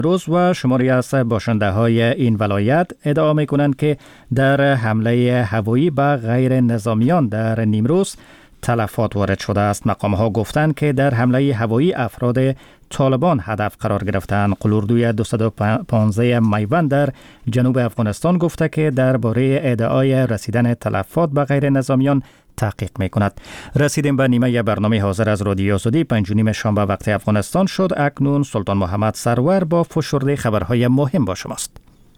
روز و شماری از باشنده های این ولایت ادعا می کنند که در حمله هوایی به غیر نظامیان در نیمروز تلفات وارد شده است. مقام ها گفتند که در حمله هوایی افراد طالبان هدف قرار گرفتند. قلوردوی 215 میوند در جنوب افغانستان گفته که درباره ادعای رسیدن تلفات به غیر نظامیان تحقیق می کند. رسیدیم به نیمه برنامه حاضر از رادیو آزادی. 5:30 شنبه وقت افغانستان شد. اکنون سلطان محمد سرور با فشرده خبرهای مهم با شماست.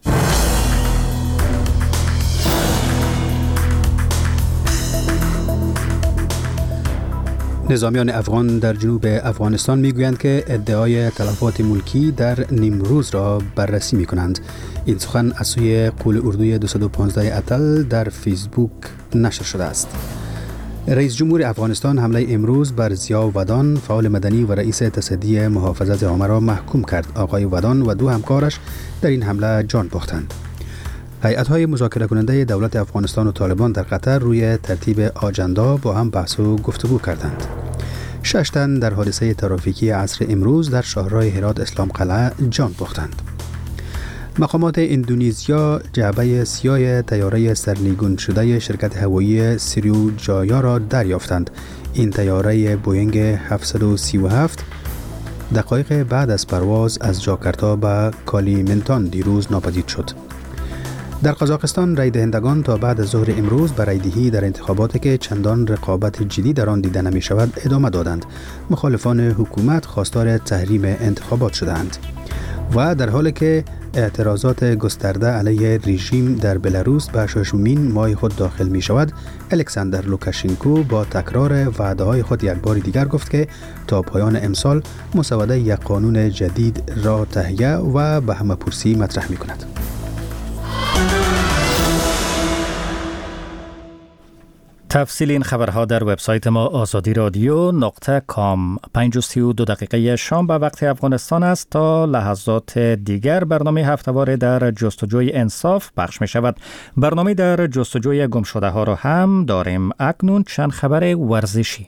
نظامیان افغان در جنوب افغانستان میگویند که ادعای تلفات ملکی در نیمروز را بررسی می کنند. این سخن از سوی قول اردوی 215 اتل در فیسبوک نشر شده است. رئیس جمهور افغانستان حمله امروز بر ضیا ودان فعال مدنی و رئیس تصدی محافظت عامه را محکوم کرد. آقای ودان و 2 همکارش در این حمله جان باختند. هیئت‌های مذاکره کننده دولت افغانستان و طالبان در قطر روی ترتیب آجندا با هم بحث و گفتگو کردند. 6 تن در حادثه ترافیکی عصر امروز در شاهراه هرات اسلام قلعه جان باختند. مقامات اندونزیا جعبه سیاه طیاره سرنگون شده شرکت هوایی سریوجایا را دریافتند. این طیاره بوینگ 737 دقایق بعد از پرواز از جاکارتا به کالیمنتان دیروز ناپدید شد. در قزاقستان رای دهندگان تا بعد از ظهر امروز به رای دهی در انتخاباتی که چندان رقابت جدی در آن دیده نمی شود ادامه دادند. مخالفان حکومت خواستار تحریم انتخابات شدند. و در حالی که اعتراضات گسترده علیه رژیم در بلاروس به 6مین ماه خود داخل می شود، الکساندر لوکاشنکو با تکرار وعده های خود یک بار دیگر گفت که تا پایان امسال مسوده یک قانون جدید را تهیه و به همه‌پرسی مطرح می کند. تفصیل این خبرها در وبسایت ما azadi.radio.com. 5:32 شنبه وقت افغانستان است. تا لحظات دیگر برنامه هفته‌وار در جستجوی انصاف پخش می شود. برنامه در جستجوی گم شده ها را هم داریم. اکنون چند خبر ورزشی.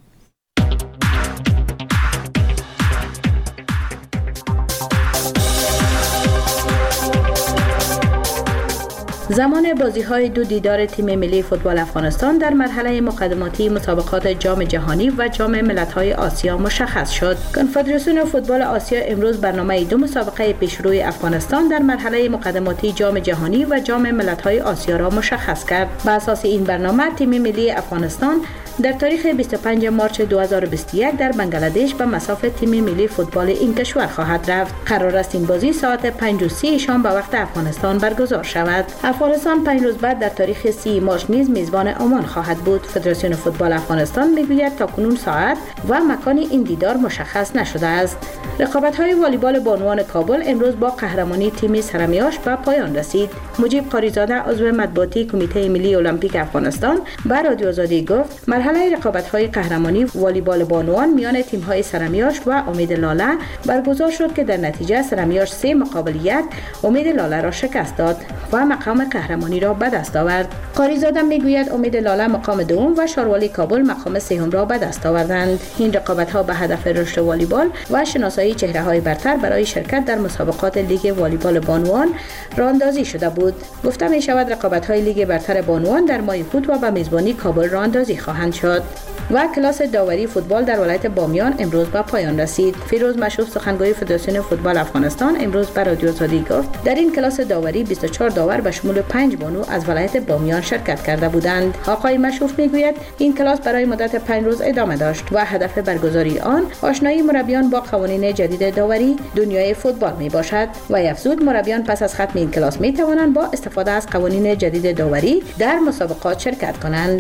زمان بازی‌های 2 دیدار تیم ملی فوتبال افغانستان در مرحله مقدماتی مسابقات جام جهانی و جام ملت‌های آسیا مشخص شد. کنفدراسیون فوتبال آسیا امروز برنامه 2 مسابقه پیشروی افغانستان در مرحله مقدماتی جام جهانی و جام ملت‌های آسیا را مشخص کرد. بر اساس این برنامه تیم ملی افغانستان در تاریخ 25 مارس 2021 در بنگلادش به مصاف تیم ملی فوتبال این کشور خواهد رفت. قرار است این بازی ساعت 5:30 شام به وقت افغانستان برگزار شود. افغانستان 5 روز بعد در تاریخ 30 مارس نیز میزبان عمان خواهد بود. فدراسیون فوتبال افغانستان میگوید تاکنون ساعت و مکان این دیدار مشخص نشده است. رقابت‌های والیبال بانوان کابل امروز با قهرمانی تیم سرمیاش به پایان رسید. مجیب قاریزاده عضو مطبوعاتی کمیته ملی المپیک افغانستان به رادیو آزادی گفت مرحله رقابت‌های قهرمانی والیبال بانوان میان تیم‌های سرمیاش و امید لاله برگزار شد که در نتیجه سرمیاش 3 مقابل 1 امید لاله را شکست داد و مقام قهرمانی را به دست آورد. قاریزاده میگوید امید لاله مقام دوم و شاروالی کابل مقام سوم را به دست آوردند. این رقابت‌ها به هدف رشد والیبال و شناسایی چهره‌های برتر برای شرکت در مسابقات لیگ والیبال بانوان راه‌اندازی شده بود. گفته می‌شود رقابت‌های لیگ برتر بانوان در ماه فوت و به میزبانی کابل راه‌اندازی خواهند شد. و کلاس داوری فوتبال در ولایت بامیان امروز به پایان رسید. فیروز مشوف سخنگوی فدراسیون فوتبال افغانستان امروز به رادیو آزادی گفت در این کلاس داوری 24 داور به شمول 5 بانو از ولایت بامیان شرکت کرده بودند. آقای مشوف میگوید این کلاس برای مدت 5 روز ادامه داشت و هدف برگزاری آن آشنایی مربیان با قوانین جدید داوری دنیای فوتبال می باشد و افزود مربیان پس از ختم این کلاس می توانند با استفاده از قوانین جدید داوری در مسابقات شرکت کنند.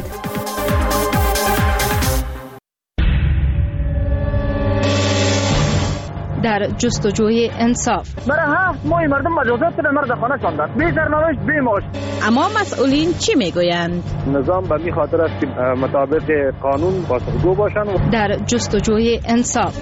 در جستجوی انصاف برای 7 ماه مردم مجازات در مرد خانه شاندن بی سرنوشت بی معاش. اما مسئولین چی میگویند؟ نظام به می خاطر است که مطابق قانون بازگو باشند. در جستجوی انصاف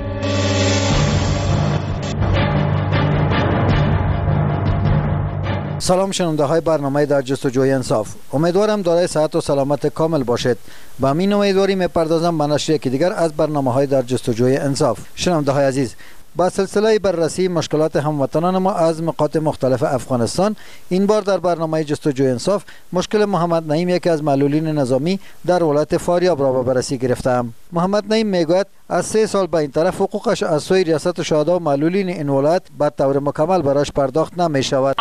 سلام شنونده های برنامه در جستجوی انصاف. امیدوارم دارای صحت و سلامت کامل باشید. با همین امیدواری میپردازم به نشر یکی دیگر از برنامه های در جستجوی انصاف. شنونده های عزیز، با سلسله بررسی مشکلات هموطنان ما از مقاطع مختلف افغانستان، این بار در برنامه جستجوی انصاف مشکل محمد نعیم، یکی از معلولین نظامی در ولایت فاریاب را به بررسی گرفتم. محمد نعیم میگوید از 3 سال به این طرف حقوقش از سوی ریاست شهدا و معلولین این ولایت به طور مکمل براش پرداخت نمی شود.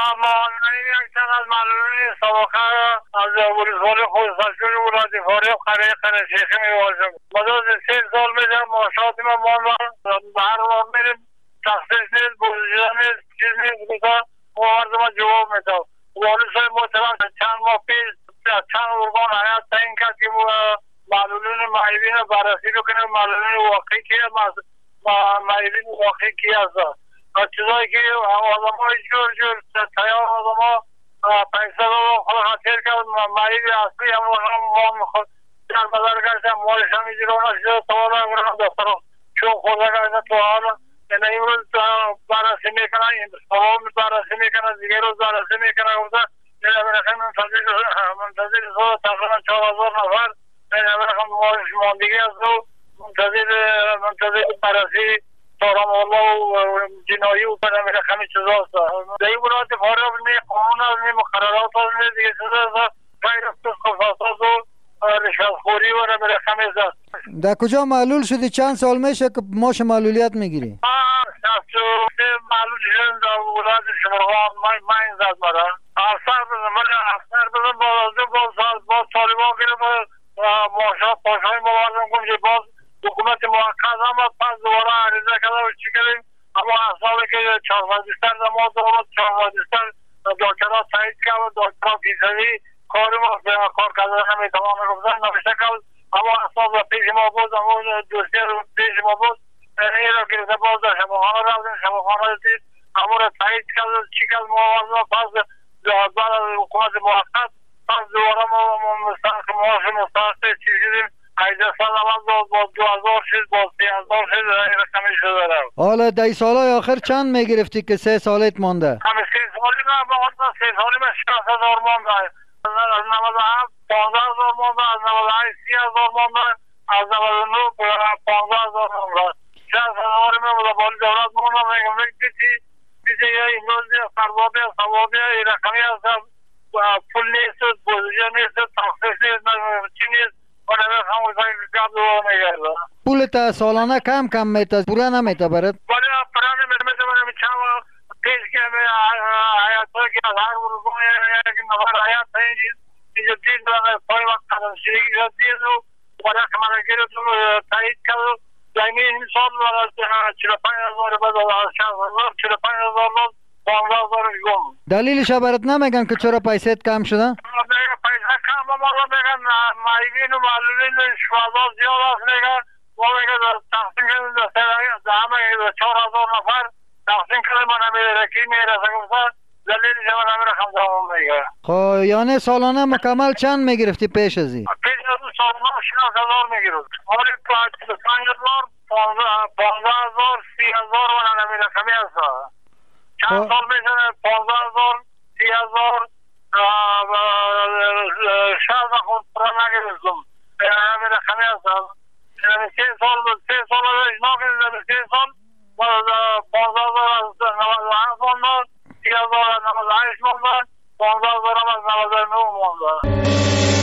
از معلولین سابقه از ولایت خوزستان ولایت فاریاب قریه شیخی میوازم. مدت 3 سال میشم معاشات ما هر وقت میریم تخصیص نیست، بودجه نیست، چیز نیست، مورد ما جواب میده. والی صاحب محترم چند ماه پیش چند ارگان حیات تعیین کرد که معلولین معیبین بررسی بکنه، معلولین واقعی که معیبین واقعی کی هست. چیزایی که آدمای جور تیار آدما پیسه رو خود خاطر کرد، معیب اصلی هم ما میخواد در بدر گشتم مالش هم ایجرا نشده سوالا هم دسترم چون خورده گشته تو حالا یعنی این روز بررسی میکنن، این سوال بررسی میکنن، دیگه روز بررسی میکنن. یعنی برخیم منتظر سوال تقریبا 4000 نفر یعنی برخیم ماندگی از رو منتظر بررسی سارم الله و جنایی و بدم برخیم چیز هست. در این ولایت فاریاب نی قانون هست، نی مقررات هست، نی دیگه چیز هست، غیر خصاصات و رشوتخوری و برخیم هست. در کجا معلول شدی؟ چند سال میشه که ماش معلولیت میگیری؟ معلول شدیم در ولایت شمروان. من زد مرا افسر بزن باز طالبان گرفت ماشا پاشای مواردم کنم که باز حکومت موقت هم پس دوباره عریضه کرده و چی کردیم. اما اصلاحی که 4 بیستر دماغ دارم 4 بیستر دکترها تایید کرد، دکترها فیصدی کار ما کار کرده نمیتوان گفتن نوشته کرد. اما اصلا پیش ما بود، اما دوستی رو پیش ما بود، این رو گرفته باز در شباخانه رفتیم، شباخانه دید اما رو تایید کرد چی کرد موازنه. پس بعد از حکومت موقت پس دوباره ما مستحق چی شدیم 18 سال اول باز 2000 شد، باز 3000 شد، این رقمی شده رو. حالا در سالهای آخر چند میگرفتی که 3 سالت مانده؟ همه 3 سالی من با خود 3 سالی من 60,000 مانده، از 97 15,000 مانده، از 98 30,000 مانده، از 99 15,000 مانده. 60,000 من بوده بالی دولت مانده. میگم دیدی یا این روز فرزاده سوابه این رقمی هست، پول نیست، بودجه نیست، تخصیص نیست، چی نیست. پولت سالانه کم میتازه، پوره نمیته برد؟ بله پوره نمیته برد. چند پیش که حیات ها که از هر روزگاه یک نفر حیات ها اینجا دید پای وقت قدم شدگی شد دید و برای که من گرفت و تایید کرد و دائمی این سال 45,000 بعد از 60,000 45,000 15,000 گم. دلیلش برات نمیگن که چرا پیسه کم شده؟ پیسه کم ما میگن معیبین و معلولین شهدا زیاد هست، میگن ما میگن تقسیم کنیم در همه 4,000 نفر تقسیم کنیم من نمیره کی میرسه گفته دلیلش من نمیره خمزامون میگه. خب یعنی سالانه مکمل چند میگرفتی پیش از این؟ پیش از اون سالانه 60,000 میگرفت. حالی 55,000 15,000 30,000 من نمیره کمی هست. چند سال میشنه 15,000 30,000 شهر خود پرا نگرفتم. همین رقمی هستم. 3 سال اجنا کردیم. 3 سال 15,000 از 97 موندن، 30,000 از 98 موندن، 15,000 از 99 موندن.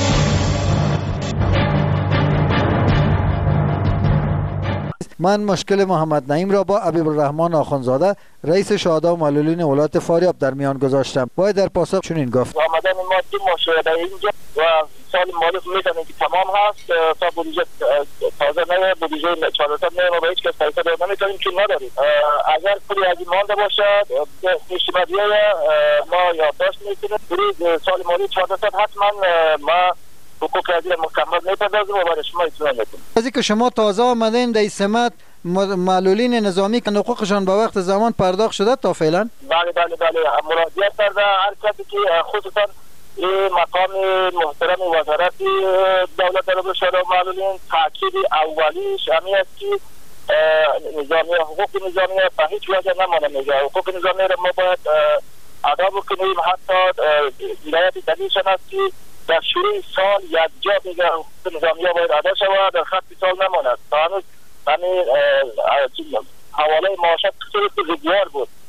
من مشکل محمد نعیم را با حبیب الرحمن آخوندزاده رئیس شهدا و معلولین ولایت فاریاب در میان گذاشتم. وای در پاسخ چنین گفت: آمدن ما 2 مشاهده اینجا و سال مالی میدونیم که تمام هست تا بودجه تازه نه، بودجه 4 سال نه ما به هیچ کس پیسه داد نمیتونیم که نداریم. اگر پولی از این مانده باشد پیشنهادیه ما یادداشت میکنیم برید سال مالی 4 سال حتما ما حقوق ازی مکمل میپردازیم و برای شما اطلاع میدیم. از اینکه شما تازه آمدین در سمت معلولین نظامی که حقوقشان به وقت زمان پرداخت شده تا فعلا؟ بله مراجعه کرده هر کسی که خصوصا این مقام محترم وزارت دولت عرب شهدا و معلولین تاکید اولیش همین است که نظامی حقوق نظامی به هیچ وجه نمانه میگه. حقوق نظامی را ما باید ادا بکنیم. حتی ولایت دلیلشان است که در شروع سال یک جا دیگه حقوق نظامی ها باید ادا شود، در خط سال نماند. تا هنوز حواله معاشات صورت زگوار بود